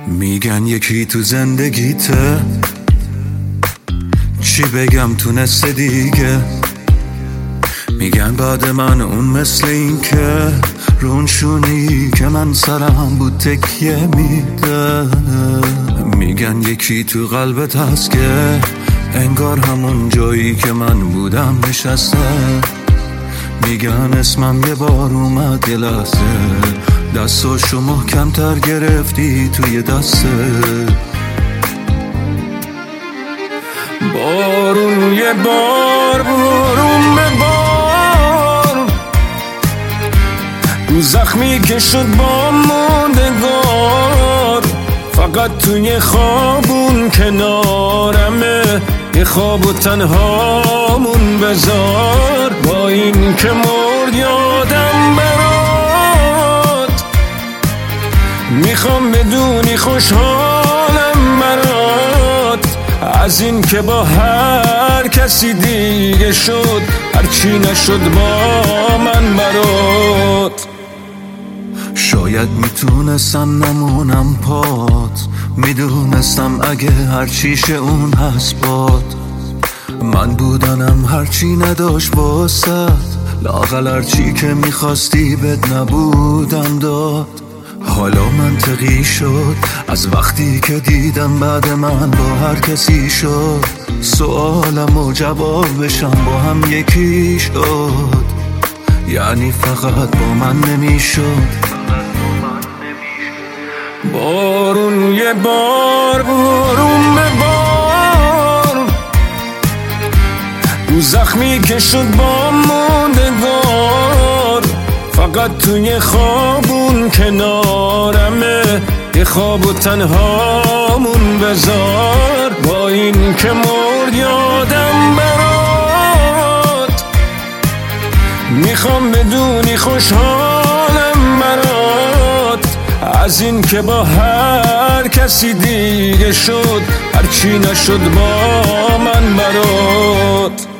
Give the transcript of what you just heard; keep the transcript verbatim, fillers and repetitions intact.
میگن یکی تو زندگیته، چی بگم تونسته دیگه. میگن بعد من اون مثل این که رون شونی که من سرم بود تکیه میده. میگن یکی تو قلبت هست که انگار همون جایی که من بودم نشسته. میگن اسمم یه بار اومد یه لحظه، دستاشو محکم‌تر گرفتی توی دسته. بارون یه بار بارون به بار، رو زخمی که شد با موندگار. فقط توی خوابون کنارمه، یه خواب و تنهامون بذار. با این که مرد یادم برات، میخوام بدونی خوشحالم برات. از این که با هر کسی دیگه شد، هرچی نشد با من برات. شاید میتونستم نمونم پات، میدونستم اگه هرچیشه اون هست باد. من بودنم هرچی نداشت واسد، لااقل هرچی که میخواستی بد نبودم داد. حالا منطقی شد از وقتی که دیدم بعد من با هر کسی شد. سوالم و جوابشم با هم یکی شد، یعنی فقط با من نمیشد. بارون یه بار بارون به بار، رو زخمی که شد با موندگار. فقط توی خوابون کنارمه، یه خواب و تنهامون بذار. با این که مرد یادم برات، میخوام بدونی خوشحالم برات. از این که با هر کسی دیگه شد، هرچی نشد با من برات.